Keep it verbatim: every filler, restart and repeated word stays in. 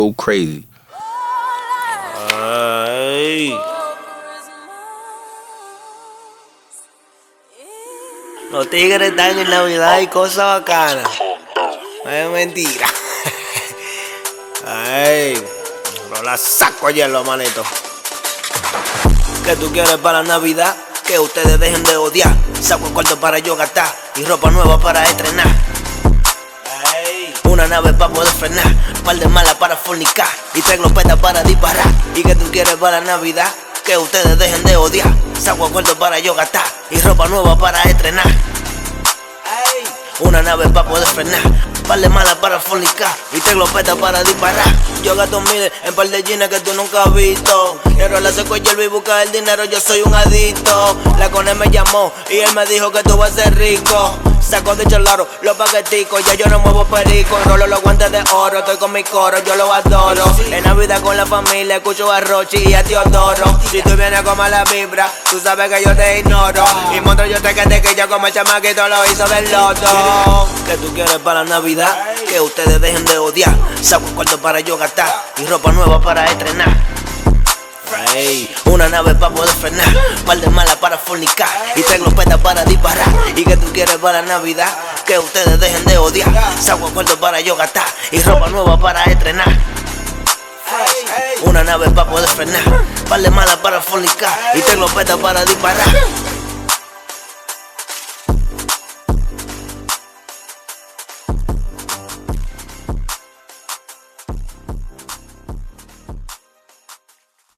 Go crazy. Ay. Los tigres están en Navidad y cosas bacanas. Es mentira. Ay, no la saco ayer, los manitos. ¿Qué tú quieres para la Navidad? Que ustedes dejen de odiar. Saco el cuarto para yo gastar y ropa nueva para estrenar. Ay. Una nave para poder frenar, par de malas para fornicar y tres glopetas para disparar. ¿Y qué tú quieres para la Navidad? Que ustedes dejen de odiar. Saco el cuarto para yo gastar y ropa nueva para estrenar. Ay. Una nave para poder frenar, par de malas para fornicar y tres glopetas para disparar. Yo gasto miles en par de jeans que tú nunca has visto. Quiero la seco y y buscar el dinero, yo soy un adicto. La Cone me llamó y él me dijo que tú vas a ser rico. Saco de cholaro los paqueticos, ya yo no muevo perico. Rolo los guantes de oro, estoy con mi coro, yo lo adoro. En Navidad con la familia escucho a Rochi y a Teodoro. Si tú vienes con mala vibra, tú sabes que yo te ignoro. Y monto yo te que que yo como el chamaquito lo hizo del loto. ¿Qué tú quieres para la Navidad? Que ustedes dejen de odiar. Saco un cuarto para yo gastar y ropa nueva para estrenar. Hey, una nave para poder frenar, par de malas para fornicar y tres glopetas para disparar. ¿Y qué tú quieres para la Navidad? Que ustedes dejen de odiar. Saco un cuarto para yo gastar y ropa nueva para estrenar. Una nave para poder frenar, par de malas para fornicar y tres glopetas para disparar.